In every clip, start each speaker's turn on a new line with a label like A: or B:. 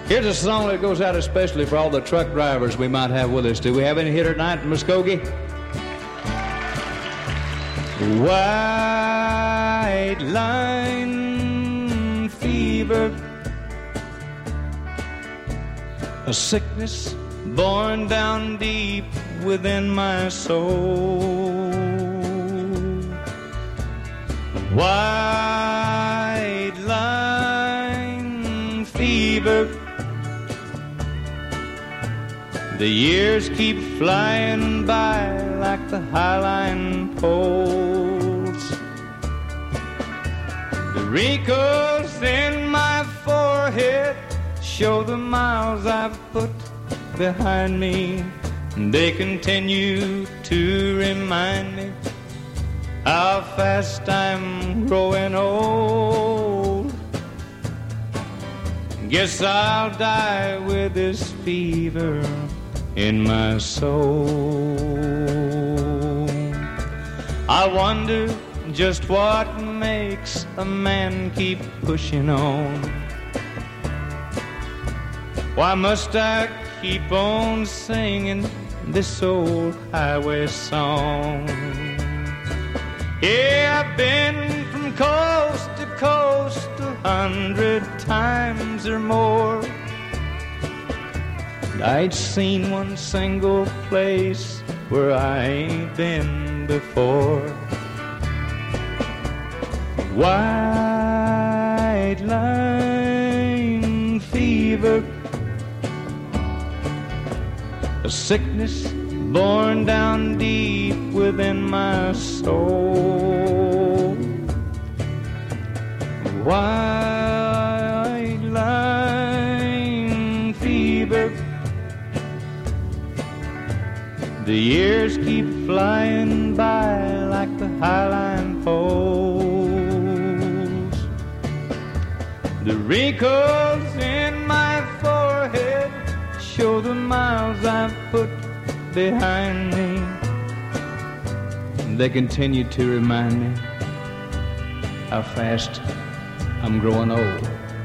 A: Here's a song that goes out especially for all the truck drivers we might have with us. Do we have any here tonight in Muskogee? White line fever, a sickness born down deep within my soul. White line fever, the years keep flying by like the highline poles. The wrinkles in my forehead show the miles I've put behind me. They continue to remind me how fast I'm growing old. Guess I'll die with this fever in my soul. I wonder just what makes a man keep pushing on. Why must I keep on singing this old highway song? Yeah, I've been from coast to coast 100 times or more. I ain't seen one single place where I ain't been before. White line fever, a sickness born down deep within my soul. White line fever, the years keep flying by like the highline poles. The wrinkles in my forehead show the miles I've put behind me. They continue to remind me how fast I'm growing old.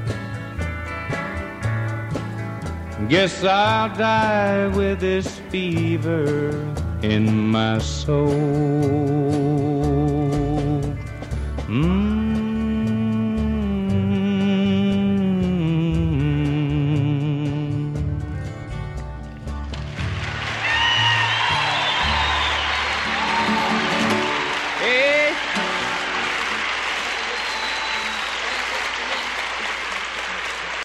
A: Guess I'll die with this fever in my soul.